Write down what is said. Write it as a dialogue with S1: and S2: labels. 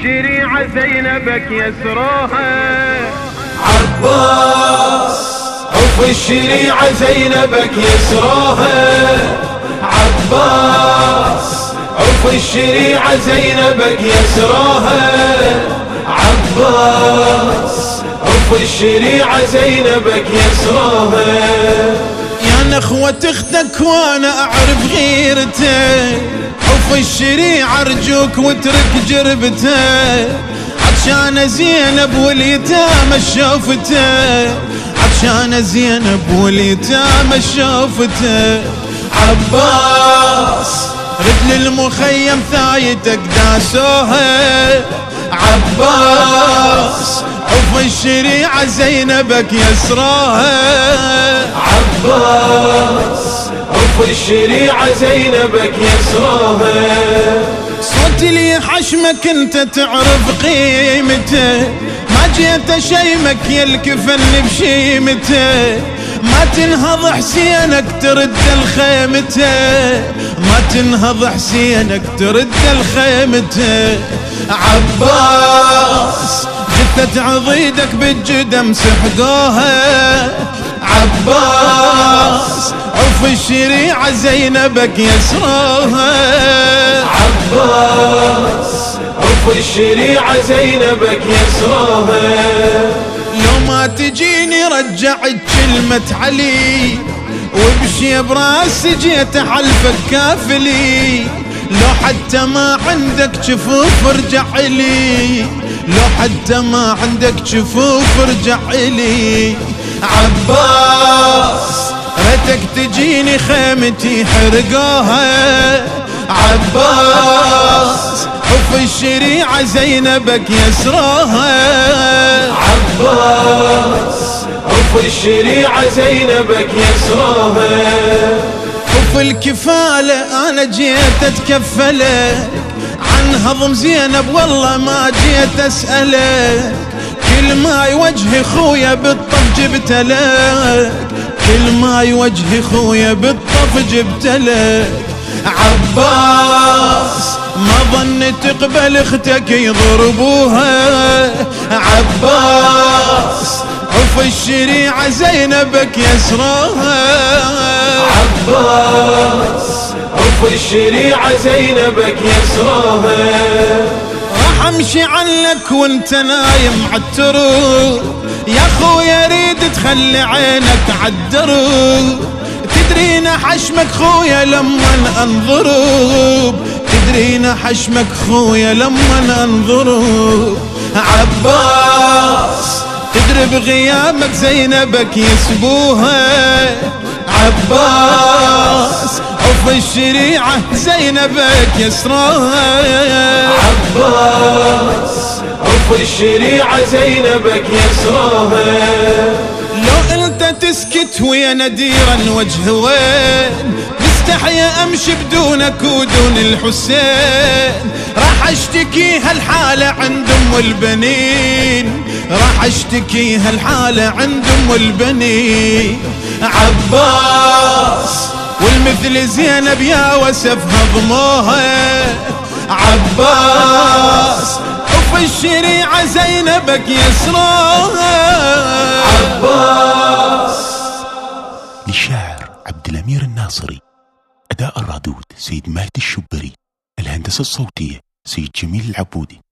S1: الشريعة زينبك يسروها.
S2: عباس عوف الشريعة زينبك يسروها. عباس عوف الشريعة زينبك يسروها. عباس عوف الشريعة زينبك يسروها.
S3: يا نخوة اختك وانا اعرف غيرته، عوف الشريعة ارجوك واترك جربته. عطشانة زينب واليتامى شوفته، عطشانة زينب واليتامى شوفته. عباس رد للمخيم ثايتك داسوها. عباس عوف الشريعة زينبك يسراها.
S2: عباس عوف الشريعة زينبك يسراها.
S3: صوت لي حشمك انت تعرف قيمته، ما جيت اشيمك يا الكفن بشيمته. ما تنهض حسينك ترد الخيمته، ما تنهض حسينك ترد الخيمته. عباس جثة عضيدك بالجدم سحقوها. عباس عوف الشريعة زينبك يسروها.
S2: عباس عوف الشريعة زينبك يسروها.
S3: لو ما تجيني رجعت كلمة علي، وبشي براس جيت حلفك كافلي. لو حتى ما عندك شفوف ارجع لي، لو حتى ما عندك شفوف ارجع لي. عباس ريتك تجيني خيمتي حرقوها. عباس عوف الشريعة زينبك يسروها.
S2: عباس عوف الشريعة زينبك يسروها.
S3: عوف الكفالة انا جيت اتكفلك، عن هضم زينب والله ما جيت اسألك. كل ما يوجه خويا بالطف جبتلك، كل ما يوجه خويا بالطف جبتلك. عباس ما ظن تقبل اختك يضربوها. عباس عوف الشريعة زينبك يسروها.
S2: عباس عوف الشريعة زينبك يسروها.
S3: راح امشي عنك وانت نايم عالتروب، يا خويا ريد تخلي عينك عالدروب. تدرين حشمك خويا لما انضرب، تدرين حشمك خويا لما انضرب. عباس تدري بغيابك زينبك يسبوها. عباس عوف الشريعة زينبك يسروها.
S2: عباس عوف الشريعة زينبك يسروها.
S3: لو انت تسكت ويا نديرا وجه وين، مستحيا امشي بدونك ودون الحسين. راح اشتكي هالحالة عند ام البنين، راح اشتكي هالحالة عند ام البنين. عباس والمثل زينب يا وسف هضموها. عباس عوف الشريعة زينبك يسروها.
S2: عباس.
S4: للشاعر عبد الأمير الناصري، أداء الرادود سيد مهدي الشبري، الهندسة الصوتية سيد جميل العبودي.